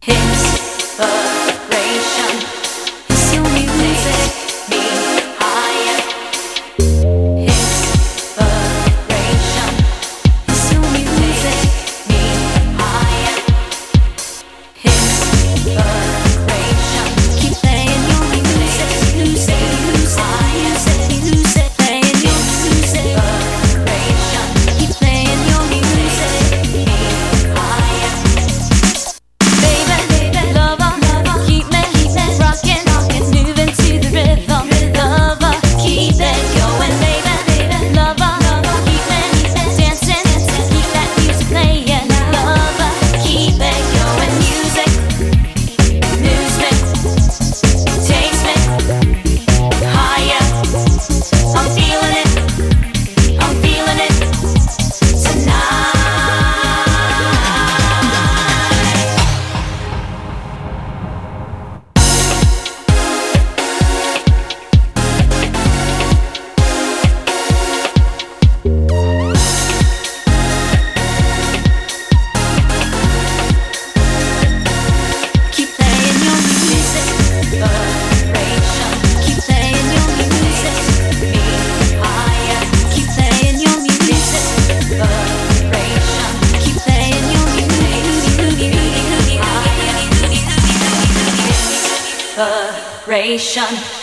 Inspiration is your music, me higher. Inspiration is your music, me higher. Inspiration, keep playing your music, lose it, higher. Lose it, playing your music. Inspiration, keep playing your music, me higher. Inspiration.